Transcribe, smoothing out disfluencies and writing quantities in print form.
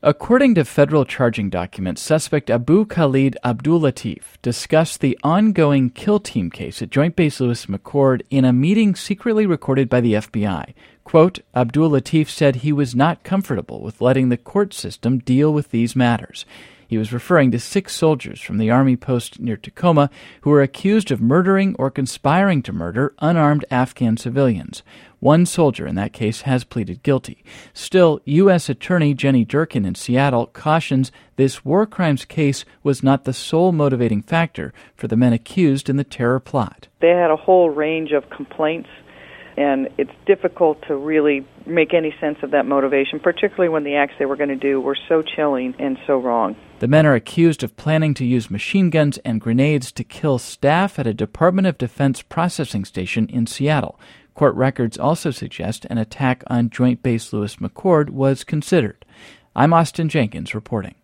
According to federal charging documents, suspect Abu Khalid Abdul-Latif discussed the ongoing kill team case at Joint Base Lewis McChord in a meeting secretly recorded by the FBI. Quote, Abdul-Latif said he was not comfortable with letting the court system deal with these matters. He was referring to 6 soldiers from the Army post near Tacoma who were accused of murdering or conspiring to murder unarmed Afghan civilians. 1 soldier in that case has pleaded guilty. Still, U.S. Attorney Jenny Durkin in Seattle cautions this war crimes case was not the sole motivating factor for the men accused in the terror plot. They had a whole range of complaints, and it's difficult to really make any sense of that motivation, particularly when the acts they were going to do were so chilling and so wrong. The men are accused of planning to use machine guns and grenades to kill staff at a Department of Defense processing station in Seattle. Court records also suggest an attack on Joint Base Lewis McChord was considered. I'm Austin Jenkins reporting.